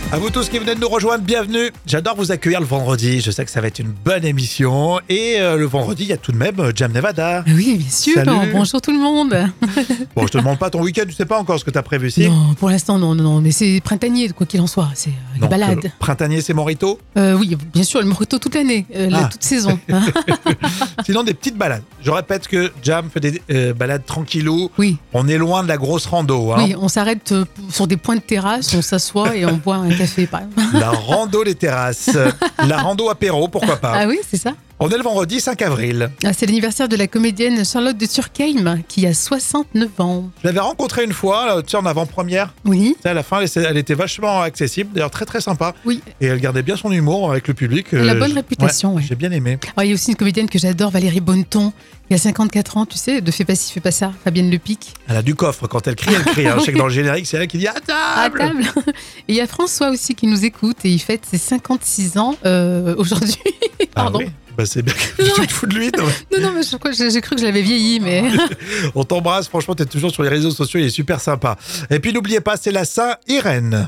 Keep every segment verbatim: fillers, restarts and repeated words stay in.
À vous tous qui venez de nous rejoindre, bienvenue. J'adore vous accueillir le vendredi. Je sais que ça va être une bonne émission. Et euh, le vendredi, il y a tout de même euh, Jam Nevada. Oui, bien sûr. Salut. Bonjour tout le monde. Bon, je te demande pas ton week-end, tu sais pas encore ce que tu as prévu, si? Non, pour l'instant, non, non, non. Mais c'est printanier, quoi qu'il en soit. C'est euh, une Donc, balade. euh, printanier, c'est Morito. Euh, oui, bien sûr, le mojito toute l'année, euh, Ah. la, toute saison. Sinon, des petites balades. Je répète que Jam fait des euh, balades tranquillou. Oui, On est loin de la grosse rando. Hein. oui, on s'arrête euh, sur des points de terrasse, on s'assoit et on boit un café, par exemple. La rando des terrasses. La rando apéro, pourquoi pas. Ah oui, c'est ça. On est le vendredi cinq avril. Ah, c'est l'anniversaire de la comédienne Charlotte de Turckheim, qui a soixante-neuf ans. Je l'avais rencontrée une fois, là, tu sais, en avant-première. Oui, Tu sais, à la fin, elle, elle était vachement accessible, d'ailleurs très très sympa. oui. Et elle gardait bien son humour avec le public. Elle a Euh, bonne j- réputation, ouais. J'ai bien aimé. Ah, il y a aussi une comédienne que j'adore, Valérie Bonneton, qui a cinquante-quatre ans, tu sais, de Fais pas ci, fais pas ça, Fabienne Lepic. Elle a du coffre. Quand elle crie, elle crie. hein. Je sais que dans le générique, c'est elle qui dit « à À table !» table. Et il y a François aussi qui nous écoute et il fête ses cinquante-six ans euh, aujourd'hui. Pardon. Ah oui, bah c'est bien que tu te fous de lui. non, mais Non, non, mais je crois que j'ai j'ai cru que je l'avais vieilli, mais. On t'embrasse. Franchement, t'es toujours sur les réseaux sociaux. Il est super sympa. Et puis, n'oubliez pas, c'est la Saint-Irène.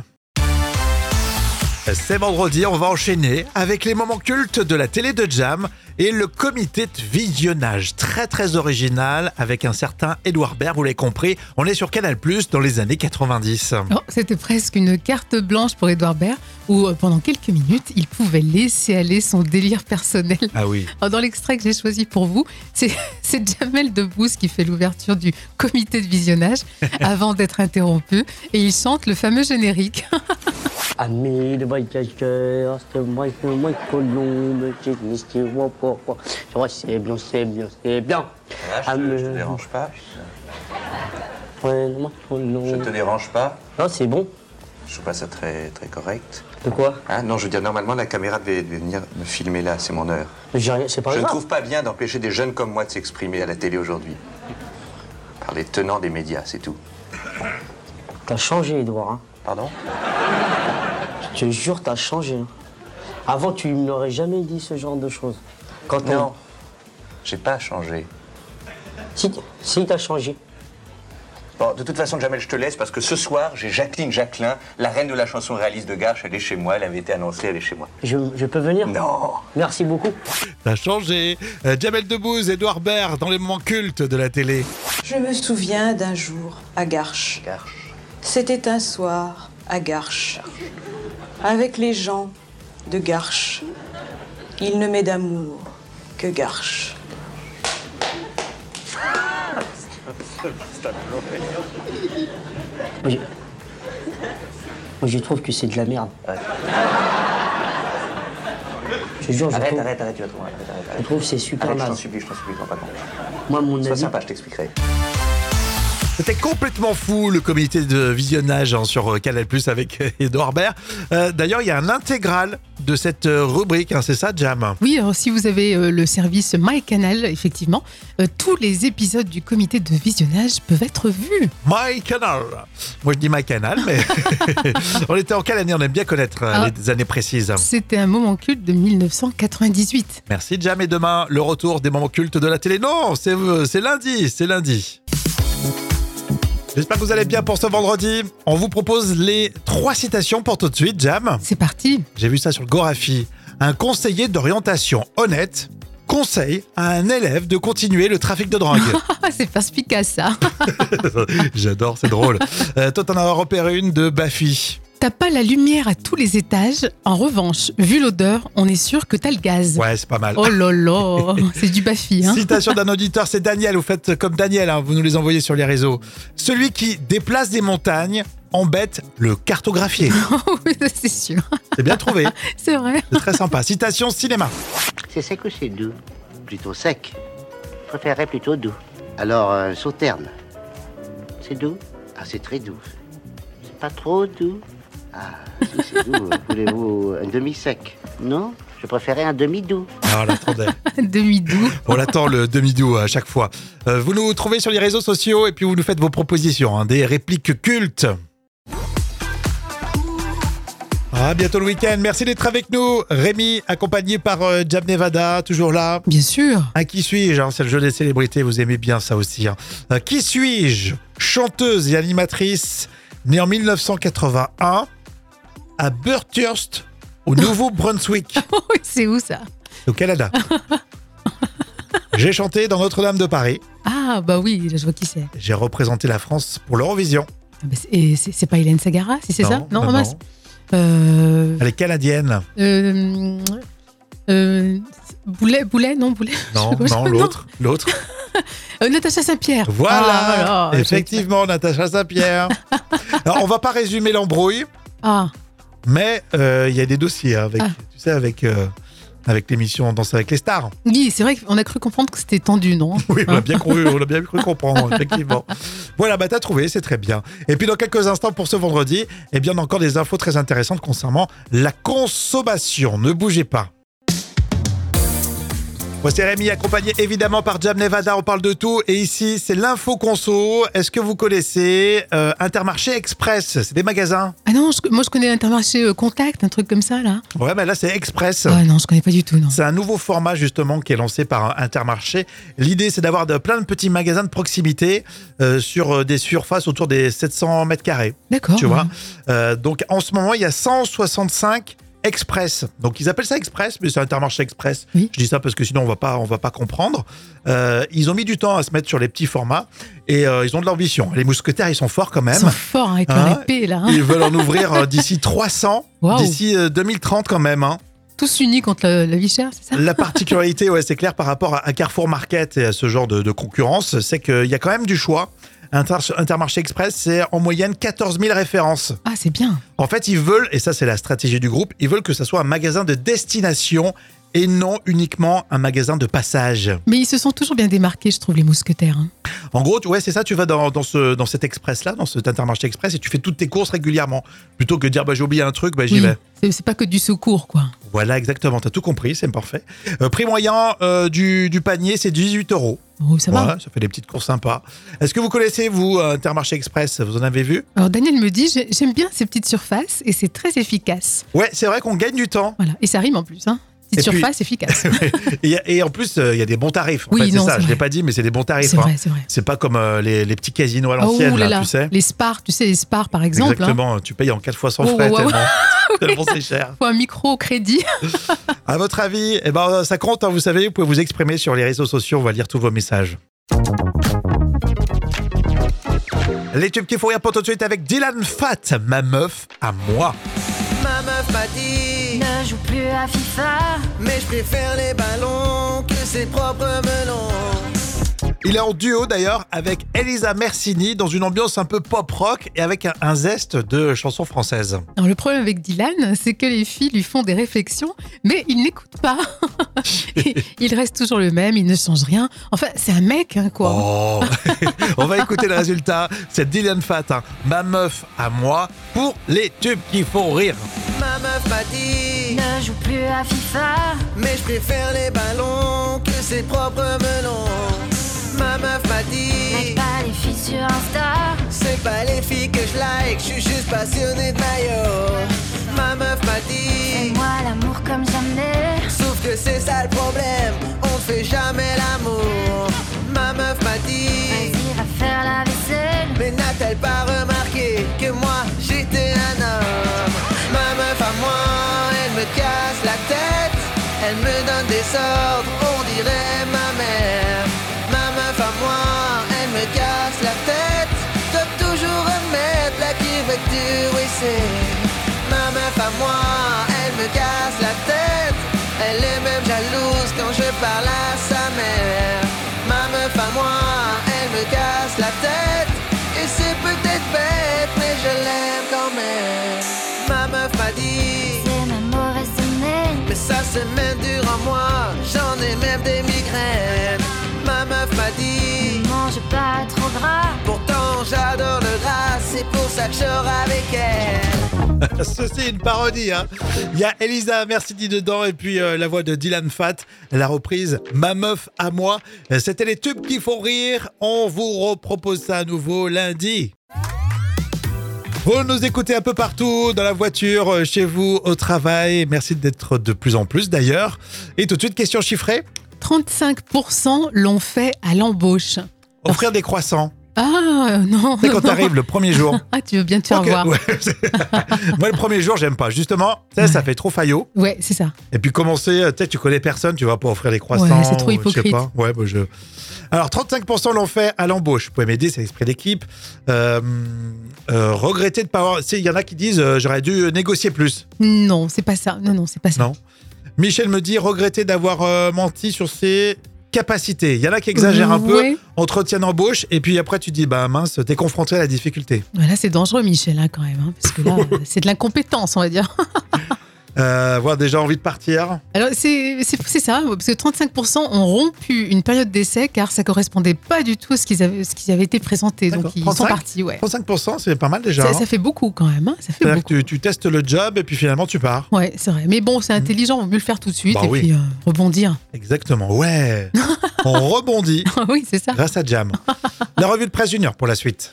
C'est vendredi, on va enchaîner avec les moments cultes de la télé de Jam et le comité de visionnage. Très très original avec un certain Edouard Baird, vous l'avez compris. On est sur Canal plus, dans les années quatre-vingt-dix. Oh, c'était presque une carte blanche pour Édouard Baird, où euh, pendant quelques minutes, il pouvait laisser aller son délire personnel. Ah oui. Alors, dans l'extrait que j'ai choisi pour vous, c'est c'est Jamel Debbouze qui fait l'ouverture du comité de visionnage avant d'être interrompu et il chante le fameux générique. Amis de voyageurs, c'est moi, c'est moi, Colombe, j'ai mis ce voit pourquoi. Je vois, c'est bien, c'est bien, c'est bien. Ah, je, te, je te dérange pas. Ouais, non, Je non. te dérange pas. Non, c'est bon. Je trouve pas ça très, très correct. De quoi? Ah non, je veux dire, normalement, la caméra devait, devait venir me filmer là, c'est mon heure. J'ai rien, c'est pas Je ne grave. trouve pas bien d'empêcher des jeunes comme moi de s'exprimer à la télé aujourd'hui. Par les tenants des médias, c'est tout. T'as changé, Edouard. Hein. Pardon? Je te jure, t'as changé. Hein. Avant, tu n'aurais jamais dit ce genre de choses. Quand on... Non, j'ai pas changé. Si, si t'as changé. Bon, de toute façon, Jamel, je te laisse parce que ce soir, j'ai Jacqueline Jacquelin, la reine de la chanson réaliste de Garches. Elle est chez moi, elle avait été annoncée, elle est chez moi. Je, je peux venir? Non. Merci beaucoup. Ça a changé. Euh, Jamel Debbouze, Edouard Baird dans les moments cultes de la télé. Je me souviens d'un jour à Garches. Garches. C'était un soir à Garches. Avec les gens de Garches. Il ne m'est d'amour que Garches. Moi, je... Moi, je trouve que c'est de la merde. Arrête. Je te jure, je Arrête, trouve, arrête, arrête, tu vas trop loin. Arrête, arrête, je arrête. trouve que c'est super Arrête, je t'en naze. supplie, je t'en supplie, je t'en pas compte. Moi, mon Sois avis... sympa, je t'expliquerai. C'était complètement fou le comité de visionnage hein, sur euh, Canal plus avec euh, Edouard Baird. Euh, D'ailleurs, il y a un intégral de cette euh, rubrique, hein, c'est ça, Jam? Oui, alors si vous avez euh, le service MyCanal, effectivement, euh, tous les épisodes du comité de visionnage peuvent être vus. My Canal. Moi, je dis My Canal, mais on était en quelle année? On aime bien connaître euh, Ah. les années précises. C'était un moment culte de mille neuf cent quatre-vingt-dix-huit. Merci, Jam. Et demain, le retour des moments cultes de la télé. Non, c'est euh, c'est lundi, c'est lundi. J'espère que vous allez bien pour ce vendredi. On vous propose les trois citations pour tout de suite, Jam. C'est parti. J'ai vu ça sur le Gorafi. Un conseiller d'orientation honnête conseille à un élève de continuer le trafic de drogue. Ah, c'est perspicace ça. J'adore, c'est drôle. Euh, toi, t'en as repéré une de Baffy. T'as pas la lumière à tous les étages. En revanche, vu l'odeur, on est sûr que t'as le gaz. Ouais, c'est pas mal. Oh là là, c'est du Baffy, hein. Citation d'un auditeur, c'est Daniel. Vous faites comme Daniel, hein, vous nous les envoyez sur les réseaux. Celui qui déplace des montagnes embête le cartographier. Oui, c'est sûr. C'est bien trouvé, C'est vrai. c'est très sympa. Citation cinéma. C'est sec ou c'est doux? Plutôt sec. Je préférerais plutôt doux. Alors, euh, sauterne. C'est doux? Ah, c'est très doux. C'est pas trop doux? Ah, si c'est doux, voulez-vous un demi-sec? Non? Je préférais un demi-doux. Ah, on l'attendait. Demi-doux. On attend le demi-doux à chaque fois. Euh, vous nous trouvez sur les réseaux sociaux et puis vous nous faites vos propositions, hein, des répliques cultes. À bientôt le week-end. Merci d'être avec nous. Rémi, accompagné par euh, Jam Nevada, toujours là. Bien sûr. Ah, qui suis-je hein, c'est le jeu des célébrités, vous aimez bien ça aussi. Hein. Euh, qui suis-je? Chanteuse et animatrice, née en mille neuf cent quatre-vingt-un. à Bathurst, au Nouveau-Brunswick, Oui, c'est où ça? au Canada. J'ai chanté dans Notre-Dame de Paris. Ah, bah oui, je vois qui c'est. J'ai représenté la France pour l'Eurovision. Ah, bah, c'est- Et c'est c'est pas Hélène Sagara, si c'est Non, ça? non, Non, mince. non. Euh, Elle est canadienne. euh, euh, Boulet, Boulet, non, Boulet. Non, Je sais pas, non, l'autre, l'autre. Euh, Natacha Saint-Pierre. Voilà, Ah, voilà. effectivement, Natacha Saint-Pierre. Alors, on va pas résumer l'embrouille, Ah, mais euh, il y a des dossiers hein, avec, Ah. tu sais, avec, euh, avec l'émission Danse avec les stars. oui, c'est vrai qu'on a cru comprendre que c'était tendu, non? Oui, on a bien cru, on a bien cru comprendre, effectivement. Voilà, bah t'as trouvé, c'est très bien. Et puis dans quelques instants pour ce vendredi, eh bien on a encore des infos très intéressantes concernant la consommation. Ne bougez pas. Voici Rémi, accompagné évidemment par Jam Nevada, on parle de tout. Et ici, c'est l'info conso. Est-ce que vous connaissez euh, Intermarché Express? C'est des magasins. Ah non, je- moi je connais Intermarché euh, Contact, un truc comme ça, là. Ouais, mais là, c'est Express. Ah non, je connais pas du tout, non. C'est un nouveau format justement qui est lancé par Intermarché. L'idée, c'est d'avoir de, plein de petits magasins de proximité euh, sur euh, des surfaces autour des sept cents mètres carrés. D'accord. Tu vois. Euh, donc en ce moment, il y a cent soixante-cinq Express. Donc ils appellent ça Express, mais c'est Intermarché Express. Oui. Je dis ça parce que sinon on va pas, on va pas comprendre. Euh, ils ont mis du temps à se mettre sur les petits formats et euh, ils ont de l'ambition. Les mousquetaires, ils sont forts quand Ils même. sont forts hein, avec leur Hein, épée, là. hein. Ils veulent en ouvrir euh, d'ici trois cents, Waouh. d'ici euh, deux mille trente quand même. Hein. Tous unis contre la, la vie chère, c'est ça? La particularité, ouais, c'est clair, par rapport à, à Carrefour Market et à ce genre de, de concurrence, c'est qu'il y a quand même du choix. Inter- Intermarché Express, c'est en moyenne quatorze mille références. Ah, c'est bien. En fait, ils veulent, et ça c'est la stratégie du groupe, ils veulent que ça soit un magasin de destination et non uniquement un magasin de passage. Mais ils se sont toujours bien démarqués, je trouve, les mousquetaires. hein. En gros, tu- ouais, c'est ça, tu vas dans, dans, ce, dans cet Express-là, dans cet Intermarché Express, et tu fais toutes tes courses régulièrement. Plutôt que de dire, bah, j'ai oublié un truc, bah, j'y Oui, vais. c'est- c'est pas que du secours, quoi. Voilà, exactement, t'as tout compris, c'est parfait. Euh, prix moyen euh, du, du panier, c'est dix-huit euros. Oh, ça va. Ouais, ça fait des petites courses sympas. Est-ce que vous connaissez, vous, euh, Intermarché Express? Vous en avez vu? Alors, Daniel me dit, j'ai- j'aime bien ces petites surfaces et c'est très efficace. Ouais, c'est vrai qu'on gagne du temps. Voilà. Et ça rime en plus, hein. Petite Et puis- surface efficace. et, et en plus, euh, il y a des bons tarifs. En Oui, fait, c'est non, ça, c'est je l'ai vrai. pas dit, mais c'est des bons tarifs. C'est hein. vrai, c'est vrai. C'est pas comme euh, les, les petits casinos à Oh, l'ancienne, là là, là. tu sais. Les spars, tu sais, les spars par exemple. hein. Exactement, tu payes en quatre fois sans Oh, frais, ouais, ouais, tellement, tellement c'est cher. Faut un micro au crédit. À votre avis, eh ben, ça compte, hein, vous savez, vous pouvez vous exprimer sur les réseaux sociaux, on va lire tous vos messages. Les tubes qui font rire pour tout de suite avec Dylan Fat, ma meuf à moi. Ma meuf m'a dit, Ne joue plus à FIFA. mais je préfère les ballons que ses propres melons. Il est en duo d'ailleurs avec Elisa Mersini dans une ambiance un peu pop-rock et avec un, un zeste de chansons françaises. Alors, le problème avec Dylan, c'est que les filles lui font des réflexions, mais il n'écoute pas. Il reste toujours le même, il ne change rien. Enfin, c'est un mec, hein, quoi. Oh. On va écouter le résultat. C'est Dylan Fat, hein, ma meuf à moi, pour les tubes qui font rire. Ma meuf m'a dit, Ne joue plus à FIFA. mais je préfère les ballons que ses propres melons. Ma meuf m'a Like dit, pas les filles sur Insta. c'est pas les filles que je like, je suis juste passionné de maillot. Ma meuf m'a dit, Fais-moi l'amour comme jamais. sauf que c'est ça le problème, on ne fait jamais l'amour. Ma meuf m'a dit, Vas-y, va faire la vaisselle. mais n'a-t-elle pas remarqué que moi j'étais un homme? Ma meuf à moi, elle me casse la tête, elle me donne des ordres, on dirait ma mère. Ma meuf à moi, elle me casse la tête, doit toujours remettre la cuvette du W C. Ma meuf à moi, elle me casse la tête, elle est même jalouse quand je parle à sa mère. Ma meuf à moi, elle me casse la tête, et c'est peut-être bête, mais je l'aime quand même. Ma meuf m'a dit, C'est ma mauvaise semaine. mais ça c'est même dur en moi, j'en ai même des migraines. Ma meuf m'a dit, Mange pas trop gras. pourtant j'adore le gras, c'est pour ça que je sors avec elle. Ceci est une parodie. Hein. Il y a Elisa Mersini dedans et puis euh, la voix de Dylan Fat, la reprise Ma meuf à moi. Euh, C'était les tubes qui font rire. On vous repropose ça à nouveau lundi. Vous nous écoutez un peu partout, dans la voiture, euh, chez vous, au travail. Merci d'être de plus en plus d'ailleurs. Et tout de suite, question chiffrée. trente-cinq pour cent l'ont fait à l'embauche. Offrir des croissants. Ah, non. Tu sais, quand non. t'arrives le premier jour. Ah, tu veux bien te faire Ok, voir. ouais, c'est- Moi, le premier jour, j'aime pas. Justement, tu sais, ça fait trop faillot. Ouais, c'est ça. Et puis commencer, tu sais, tu connais personne, tu vas pas offrir des croissants. Ouais, c'est trop ou je sais hypocrite. pas. Ouais, bah, je... Alors, trente-cinq pour cent l'ont fait à l'embauche. Vous pouvez m'aider, c'est l'esprit d'équipe. Euh, euh, regretter de pas avoir... Tu sais, il y en a qui disent, euh, j'aurais dû négocier plus. Non, c'est pas ça. Non, non, c'est pas ça. Non. Michel me dit, regretter d'avoir euh, menti sur ses capacités. Il y en a qui exagèrent un peu, Ouais. entretien d'embauche, et puis après, tu dis, bah mince, t'es confronté à la difficulté. Voilà, c'est dangereux, Michel, hein, quand même. Hein, parce que là, c'est de l'incompétence, on va dire. Euh, avoir déjà envie de partir. Alors, c'est c'est- c'est ça, parce que trente-cinq pour cent ont rompu une période d'essai car ça correspondait pas du tout à ce qu'ils avaient, ce qui avait été présenté. Donc, D'accord. ils sont trente-cinq partis, ouais. trente-cinq pour cent, c'est pas mal déjà. Ça, hein. ça fait beaucoup quand même. Hein, ça fait C'est-à-dire beaucoup. que tu, tu testes le job, et puis finalement, tu pars. Ouais, c'est vrai. Mais bon, c'est intelligent, vaut mieux le faire tout de suite Bah et oui. puis euh, rebondir. Exactement, ouais. On rebondit oui, c'est ça. grâce à Jam. La revue de presse Junior pour la suite.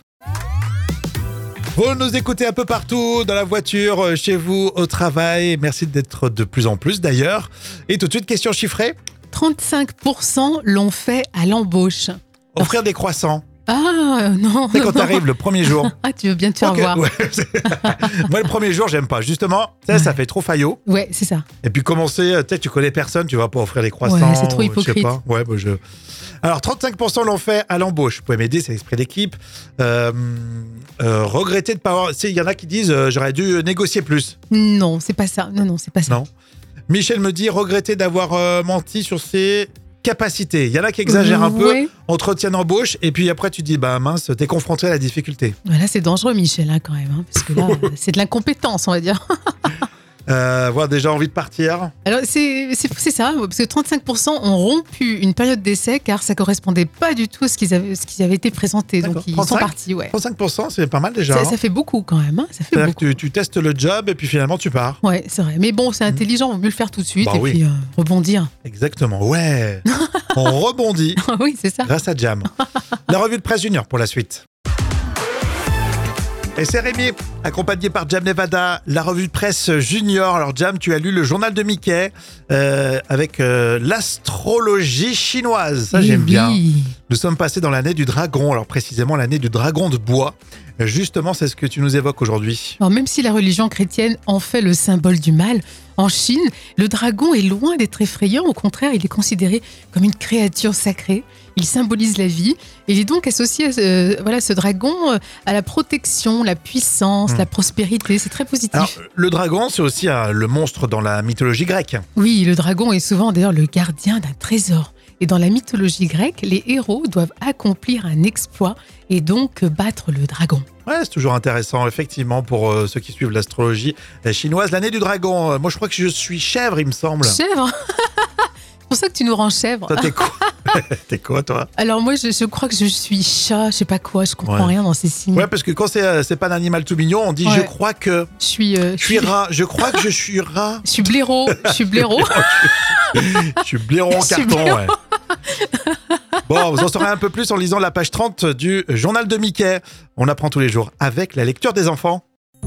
Vous nous écoutez un peu partout, dans la voiture, chez vous, au travail. Merci d'être de plus en plus d'ailleurs. Et tout de suite, question chiffrée. trente-cinq pour cent l'ont fait à l'embauche. Offrir des croissants. Ah, non. Tu sais, quand non. t'arrives le premier jour. Ah, tu veux bien te faire Ok, voir. ouais, c'est- Moi, le premier jour, j'aime pas. Justement, tu sais, ça fait trop faillot. Ouais, c'est ça. Et puis commencer, tu sais, tu connais personne, tu vas pas offrir des croissants. Ouais, c'est trop ou je sais hypocrite. pas. Ouais, bah, je... Alors, trente-cinq pour cent l'ont fait à l'embauche. Vous pouvez m'aider, c'est l'esprit d'équipe. Euh, euh, regretter de pas avoir... Tu sais, il y en a qui disent, euh, j'aurais dû négocier plus. Non, c'est pas ça. Non, non, c'est pas ça. Non. Michel me dit, regretter d'avoir euh, menti sur ses capacités. Il y en a qui exagèrent un peu, Ouais. entretien d'embauche, et puis après, tu dis, bah mince, t'es confronté à la difficulté. Voilà, c'est dangereux, Michel, hein, quand même. Hein, parce que là, c'est de l'incompétence, on va dire. Euh, avoir déjà envie de partir. Alors, c'est c'est- c'est ça, parce que trente-cinq pour cent ont rompu une période d'essai car ça correspondait pas du tout à ce qu'ils avaient, ce qui avait été présenté. Donc, D'accord. ils sont trente-cinq partis, ouais. trente-cinq pour cent, c'est pas mal déjà. Ça, hein. ça fait beaucoup quand même. Hein, ça fait C'est-à-dire beaucoup. que tu, tu testes le job, et puis finalement, tu pars. Ouais, c'est vrai. Mais bon, c'est intelligent, vaut mieux le faire tout de suite Bah et oui. puis euh, rebondir. Exactement, ouais. On rebondit oui, c'est ça. grâce à Jam. La revue de presse Junior pour la suite. Et c'est Rémi, accompagné par Jam Nevada, la revue de presse Junior. Alors Jam, tu as lu le journal de Mickey euh, avec euh, l'astrologie chinoise. Ça, Eh j'aime bien. oui. Nous sommes passés dans l'année du dragon, alors précisément l'année du dragon de bois. Justement, c'est ce que tu nous évoques aujourd'hui. Alors, même si la religion chrétienne en fait le symbole du mal, en Chine, le dragon est loin d'être effrayant. Au contraire, il est considéré comme une créature sacrée. Il symbolise la vie. Et il est donc associé à ce, voilà, ce dragon euh, à la protection, la puissance, Hmm. la prospérité. C'est très positif. Alors, le dragon, c'est aussi euh, le monstre dans la mythologie grecque. Oui, le dragon est souvent d'ailleurs le gardien d'un trésor. Et dans la mythologie grecque, les héros doivent accomplir un exploit et donc battre le dragon. Ouais, c'est toujours intéressant, effectivement, pour euh, ceux qui suivent l'astrologie euh, chinoise. L'année du dragon, euh, moi je crois que je suis chèvre, il me semble. Chèvre C'est pour ça que tu nous rends chèvre. Toi, t'es quoi T'es quoi, toi? Alors moi, je, je crois que je suis chat, je sais pas quoi, je comprends Ouais. rien dans ces signes. Ouais, parce que quand c'est euh, c'est pas un animal tout mignon, on dit Ouais. je crois que. Je suis... euh, Je suis rat, je crois que je suis rat. Je suis blaireau, je suis blaireau. Je suis blaireau en Je suis carton, blaireau. ouais. Bon, vous en saurez un peu plus en lisant la page trente du journal de Mickey. On apprend tous les jours avec la lecture des enfants.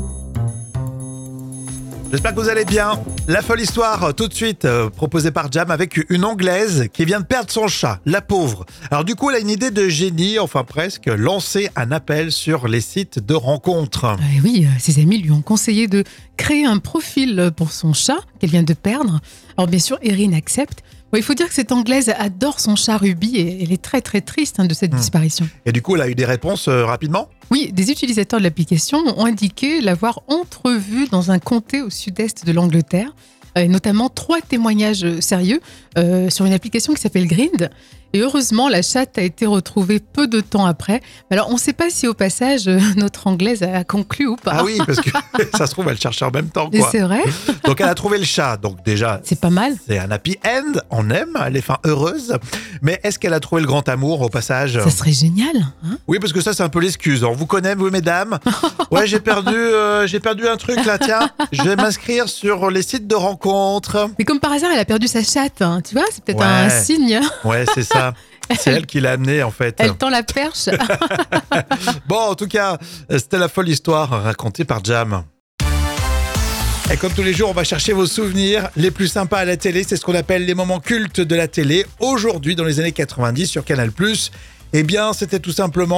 J'espère que vous allez bien. La folle histoire, tout de suite, euh, proposée par Jam avec une Anglaise qui vient de perdre son chat, la pauvre. Alors du coup, elle a une idée de génie, enfin presque, lancer un appel sur les sites de rencontres. Euh, oui, euh, ses amis lui ont conseillé de créer un profil pour son chat qu'elle vient de perdre. Alors bien sûr, Erin accepte. Bon, il faut dire que cette Anglaise adore son chat Ruby et elle est très très triste hein, de cette Hmm. disparition. Et du coup, elle a eu des réponses euh, rapidement. Oui, des utilisateurs de l'application ont indiqué l'avoir entrevue dans un comté au sud-est de l'Angleterre, euh, et notamment trois témoignages euh, sérieux euh, sur une application qui s'appelle Grind. Et heureusement, la chatte a été retrouvée peu de temps après. Alors, on ne sait pas si au passage, euh, notre Anglaise a conclu ou pas. Ah oui, parce que ça se trouve, elle cherchait en même temps, Et quoi. c'est vrai, Donc elle a trouvé le chat. Donc déjà, c'est pas mal. c'est un happy end. On aime les fins heureuses. Mais est-ce qu'elle a trouvé le grand amour au passage? Ça serait génial. Hein. Oui, parce que ça, c'est un peu l'excuse. On vous connaît, vous, mesdames. Ouais, j'ai perdu, euh, j'ai perdu un truc là. Tiens, je vais m'inscrire sur les sites de rencontres. Mais comme par hasard, elle a perdu sa chatte. Hein. Tu vois, c'est peut-être Ouais. un signe. Ouais, c'est ça. C'est elle qui l'a amené, en fait. Elle tend la perche. Bon, en tout cas, c'était la folle histoire racontée par Jam. Et comme tous les jours, on va chercher vos souvenirs les plus sympas à la télé. C'est ce qu'on appelle les moments cultes de la télé. Aujourd'hui, dans les années quatre-vingt-dix sur Canal+, eh bien, c'était tout simplement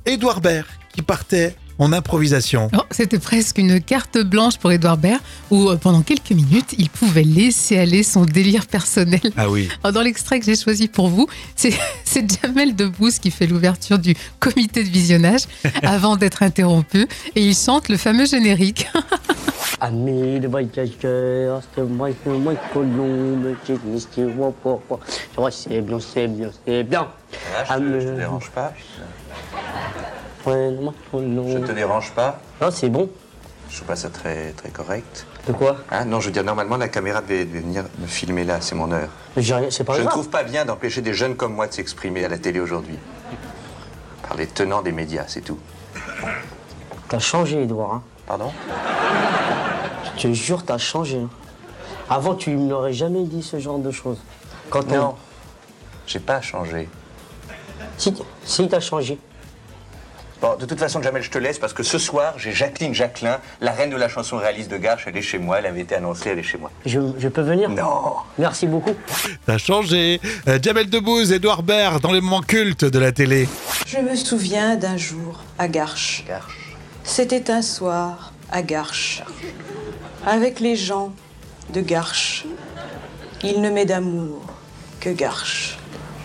Édouard Baird qui partait en improvisation. Oh, c'était presque une carte blanche pour Édouard Baird, où euh, pendant quelques minutes, il pouvait laisser aller son délire personnel. Ah oui. Alors, dans l'extrait que j'ai choisi pour vous, c'est, c'est Jamel Debbouze qui fait l'ouverture du comité de visionnage avant d'être interrompu, et il chante le fameux générique. Amis de voyageurs, c'est moi, c'est moi, Colombe, j'ai mystique, wow, wow, wow. Je vois, c'est bien, c'est bien, c'est bien. Ah, je, te, je te dérange pas. Ouais, moi, Je Colombe. te dérange pas. Non, c'est bon. Je trouve pas ça très, très correct. De quoi? Ah non, je veux dire, normalement, la caméra devait, devait venir me filmer là, c'est mon heure. Mais j'ai rien, c'est pas Je ne grave. trouve pas bien d'empêcher des jeunes comme moi de s'exprimer à la télé aujourd'hui. Par les tenants des médias, c'est tout. T'as changé, Edouard. Hein. Pardon? Je te jure, t'as changé. Hein. Avant, tu ne m'aurais jamais dit ce genre de choses. Quand on... Non, j'ai pas changé. Si, si t'as changé. Bon, de toute façon, Jamel, je te laisse parce que ce soir, j'ai Jacqueline Jacquelin, la reine de la chanson réaliste de Garches. Elle est chez moi, elle avait été annoncée, elle est chez moi. Je, je peux venir? Non. Merci beaucoup. T'as changé. Euh, Jamel Debbouze, Édouard Baird dans les moments cultes de la télé. Je me souviens d'un jour à Garches. Garches. C'était un soir à Garches. Avec les gens de Garches. Il ne m'est d'amour que Garches.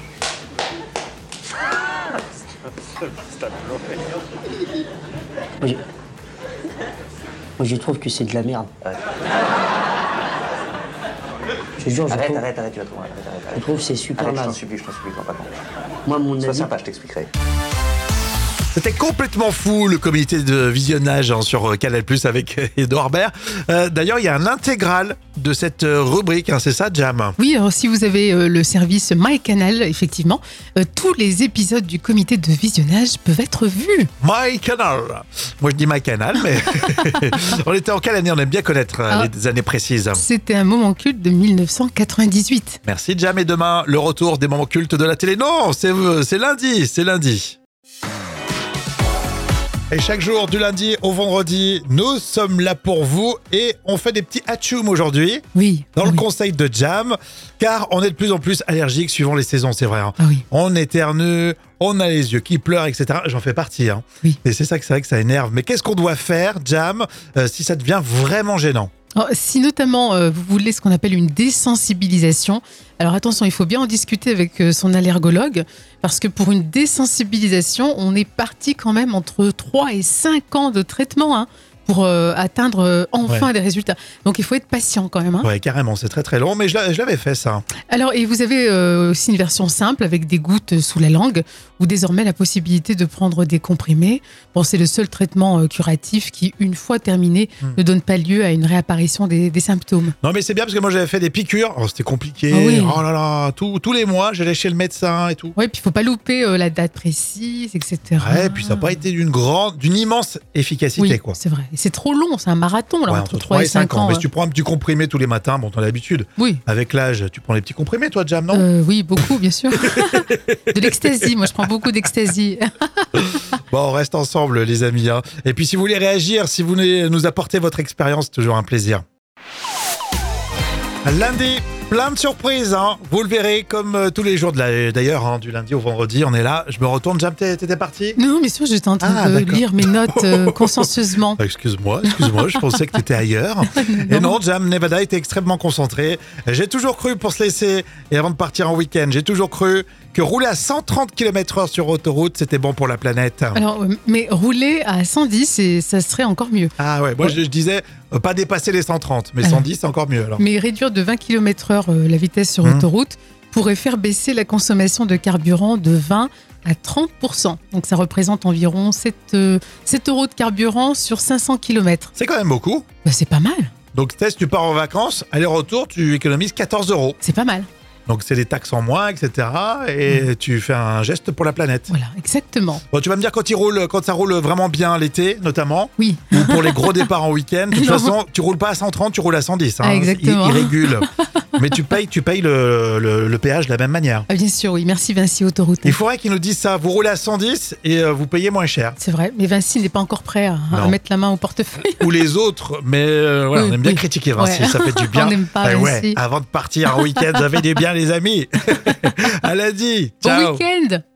Moi, je... Moi, je trouve que c'est de la merde. Arrête. Je te jure, je Arrête, trouve, arrête, arrête, tu vas trop loin. Arrête, arrête, je arrête. trouve que c'est super Arrête, je t'en naze. supplie, je t'en supplie, t'en pas compte. Moi, mon Sois avis... sympa, je t'expliquerai. C'était complètement fou le comité de visionnage hein, sur Canal Plus avec Édouard Baird. Euh, d'ailleurs, il y a un intégral de cette euh, rubrique, hein, c'est ça, Jam? Oui, alors si vous avez euh, le service MyCanal, effectivement, euh, tous les épisodes du comité de visionnage peuvent être vus. My Canal. Moi, je dis My Canal, mais on était en quelle année? On aime bien connaître euh, Ah. les années précises. C'était un moment culte de dix-neuf cent quatre-vingt-dix-huit. Merci, Jam. Et demain, le retour des moments cultes de la télé. Non, c'est euh, c'est lundi, c'est lundi. Et chaque jour, du lundi au vendredi, nous sommes là pour vous et on fait des petits hatchoum aujourd'hui Oui. dans le oui. conseil de Jam, car on est de plus en plus allergique suivant les saisons, c'est vrai. hein. Ah oui. On éternue, on a les yeux qui pleurent, et cetera. J'en fais partie. Hein. Oui. Et c'est ça que c'est vrai que ça énerve. Mais qu'est-ce qu'on doit faire, Jam, euh, si ça devient vraiment gênant? Alors, si notamment euh, vous voulez ce qu'on appelle une désensibilisation, alors attention, il faut bien en discuter avec euh, son allergologue, parce que pour une désensibilisation, on est parti quand même entre trois et cinq ans de traitement hein, pour euh, atteindre euh, enfin Ouais. des résultats. Donc il faut être patient quand même. Hein. Ouais, carrément, c'est très très long, mais je l'a- je l'avais fait ça. Alors, et vous avez euh, aussi une version simple avec des gouttes sous la langue, ou désormais la possibilité de prendre des comprimés. Bon, c'est le seul traitement euh, curatif qui, une fois terminé, Hmm. ne donne pas lieu à une réapparition des, des symptômes. Non, mais c'est bien parce que moi j'avais fait des piqûres. Oh, c'était compliqué. Ah oui. Oh là là, tout- tous les mois, j'allais chez le médecin et tout. Oui, puis il faut pas louper euh, la date précise, et cetera. Ouais, puis ça n'a pas été d'une grande, d'une immense efficacité, Oui, quoi. c'est vrai. Et c'est trop long, c'est un marathon, là, Ouais, entre trois et cinq ans. Mais euh. si tu prends un petit comprimé tous les matins, bon, t'as l'habitude. Oui. Avec l'âge, tu prends les petits comprimés, toi, Jam, non? Euh, oui, beaucoup, bien sûr. De l'ecstasy, moi je prends beaucoup d'ecstasy. Bon, on reste ensemble, les amis. hein. Et puis, si vous voulez réagir, si vous voulez nous apporter votre expérience, c'est toujours un plaisir. Lundi, plein de surprises. Hein. Vous le verrez, comme euh, tous les jours. de la- D'ailleurs, hein, du lundi au vendredi, on est là. Je me retourne. Jam, t'es- t'étais parti? Non, bien sûr, j'étais en train Ah, de d'accord. lire mes notes euh, consciencieusement. Ah, Excuse-moi, excuse-moi, je pensais que t'étais ailleurs. Et non, Jam, Nevada était extrêmement concentré. J'ai toujours cru, pour se laisser, et avant de partir en week-end, j'ai toujours cru que rouler à cent trente kilomètres heure sur autoroute, c'était bon pour la planète. Alors, euh, mais rouler à cent dix, et ça serait encore mieux. Ah ouais, moi je, je disais euh, pas dépasser les cent trente, mais Ah. cent dix c'est encore mieux alors. Mais réduire de vingt kilomètres heure euh, la vitesse sur Mmh. autoroute pourrait faire baisser la consommation de carburant de vingt à trente pour cent. Donc ça représente environ sept, euh, sept euros de carburant sur cinq cents kilomètres. C'est quand même beaucoup. Bah, c'est pas mal, Donc Tess, tu pars en vacances, aller-retour, tu économises quatorze euros. c'est pas mal. Donc c'est des taxes en moins, et cetera. Et tu fais un geste pour la planète. Voilà, exactement. Bon, tu vas me dire quand il roule, quand ça roule vraiment bien l'été, notamment, Oui. ou pour les gros départs en week-end. De toute Non. façon, tu roules pas à cent trente, tu roules à cent dix. Hein. Ah, exactement. Il, il régule. Mais tu payes, tu payes le, le, le péage de la même manière. Ah, bien sûr, oui. Merci Vinci Autoroute. Il faudrait qu'ils nous disent ça. Vous roulez à cent dix et euh, vous payez moins cher. C'est vrai, mais Vinci n'est pas encore prêt à, à Non. mettre la main au portefeuille. Ou les autres, mais euh, voilà, Oui, on aime bien oui. critiquer Vinci, Ouais. ça fait du bien. On n'aime pas Eh ouais, Vinci. avant de partir en week-end, ça fait du bien les amis. À lundi. Bon Ciao. week-end!